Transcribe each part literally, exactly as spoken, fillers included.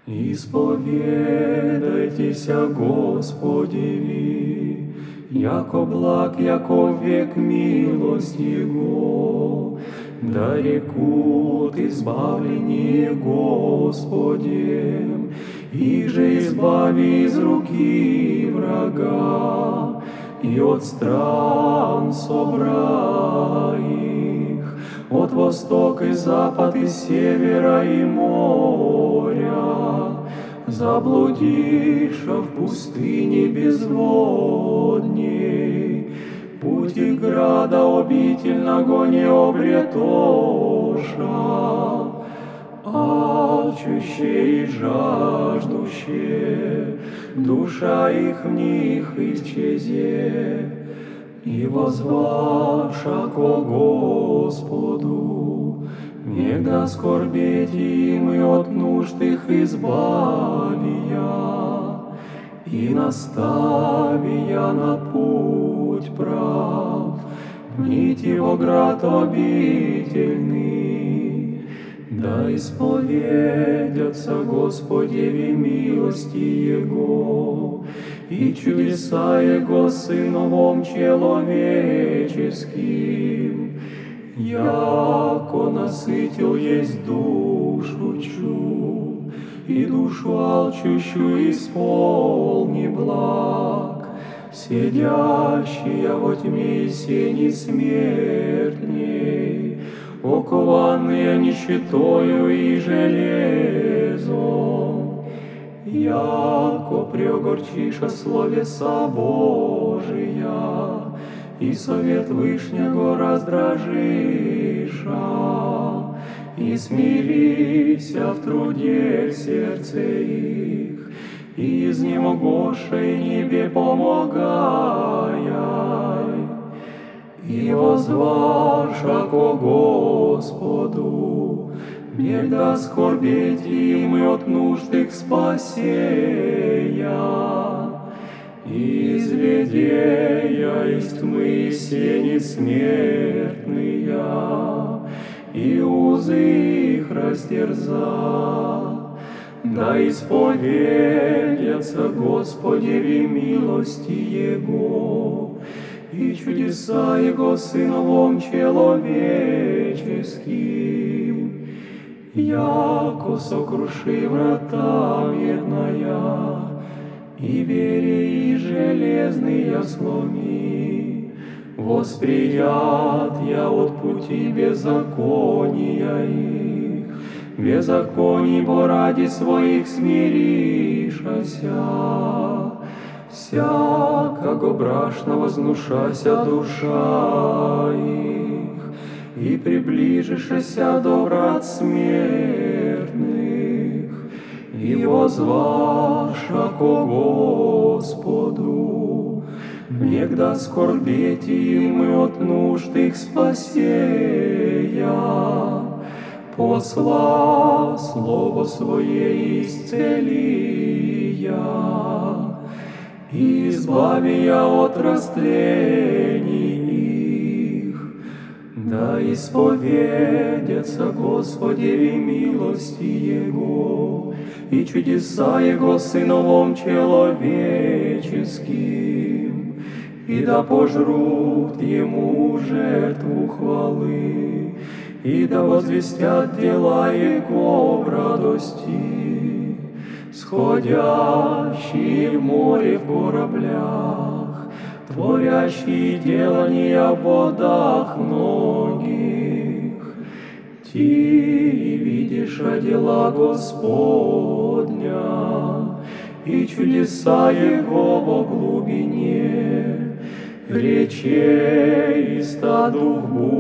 Исповедайтеся Господеви, яко благ, яко век милость Его, да рекут избавление Господем, и же избави из руки врага, и от стран собра их, от востока и запад, и севера, и моря. Заблудиша в пустыне безводней, путь их града обительного не обретоша, алчущие и жаждущие, душа их в них исчезе, и возваша ко Господу, негда скорбеть им и от нужд их избавия, и наставия на путь прав, нить его град обительный, да исповедятся Господеви милости Его, и чудеса Его Сыновом человеческим, яко насытил есть душу чу, и душу алчущую исполни благ, сидящая во тьме и сени смертней, окованные нищетою и железом, яко преогорчиша словеса Божия, и совет Вышнего раздражиша, и смирися в труде в сердце их, и изнемогошей небе помогай, и возваша ко Господу, негда скорбеть им и от нужд их спасея, и изведея из тьмы сени смертные, и узы их растерза. Да исповедятся Господеви милости Его, и чудеса Его Сыновом человеческим, яко сокруши врата медная, и вере и железные сломи, восприят я от пути беззакония их, беззаконий бо ради своих смиришася, всякого брашно вознушася душа их, и приближишься до врат смертных, и возваша ко Господу, негда скорбеть им и от нужд их спасея, посла слово свое исцелия, и избавия от растлений их, да исповедятся Господеви милости Его, и чудеса Его Сыновом человеческим, и да пожрут Ему жертву хвалы, и да возвестят дела Его в радости, сходящие в море в кораблях, творящие делания в водах многих. Ти видишь дела Господня, и чудеса Его во глубине, речей и стаду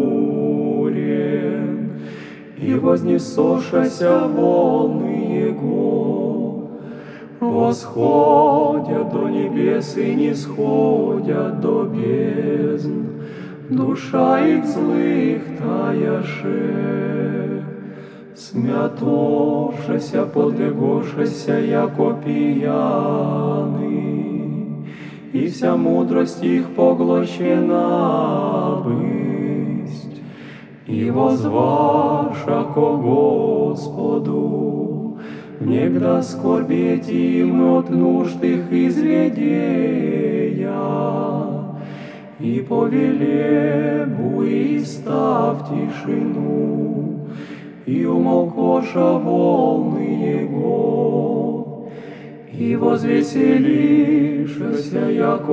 бурен, и вознесошася волны Его, восходят до небес и не сходят до бездн, душа их злых таяше, смятошася, подлегошася, яко пьяный, и вся мудрость их поглощена бысть, и возваша ко Господу, Негда скорбеть им от нужд их изледея, и по велебу и став тишину, и умолкоша волны Его, и возвеселишься, яко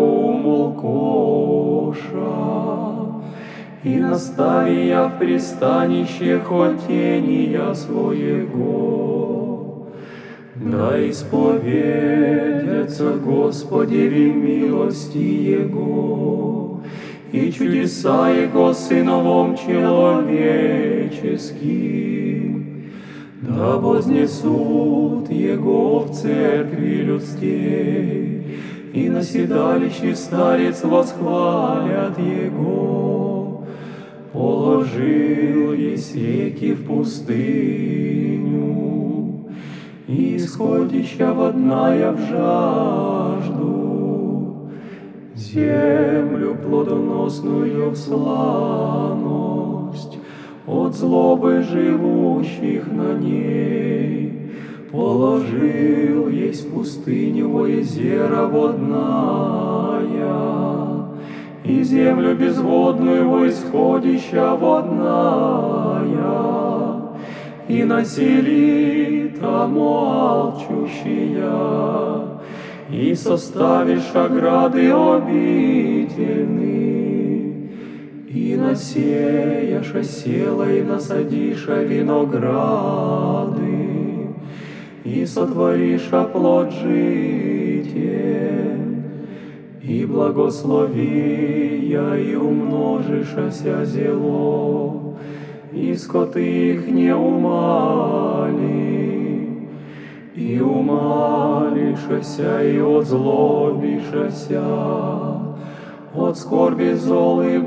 умолкоша, и наставия в пристанище хотения своего. Да исповедятся Господеви милости Его и чудеса Его сыновом человеческим. Да вознесут Его в церкви людские, и на седалище старец восхвалят Его. Положил есть реки в пустыню, и исходища водная в жажду, землю плодоносную в сланость, от злобы живущих на ней. Положил есть в пустыню озера водная, и землю безводную во исходища водная, и насели там алчущие, и составишь ограды обительны, и насеяш осела, и насадишь винограды, и сотворишь плод житен, и благословия, и умножишься зело, и скоты их не умали, и умалишься, и озлобишься от скорби зол и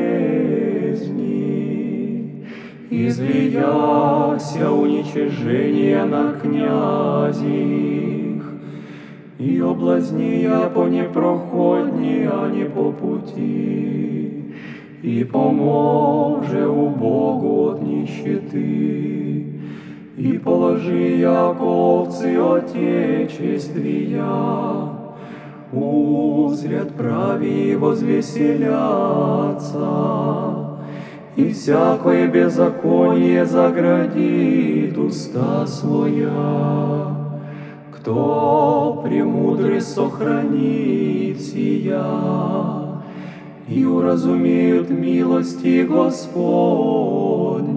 болезни, излияся уничижение на князих, и облазния по непроходни, а не по пути, и поможе у Богу от нищеты, и положи яковцы отечествия, узрят прави возвеселятся, и всякое беззаконие заградит уста своя. Кто премудрый сохранит сия, и уразумеют милости Господни,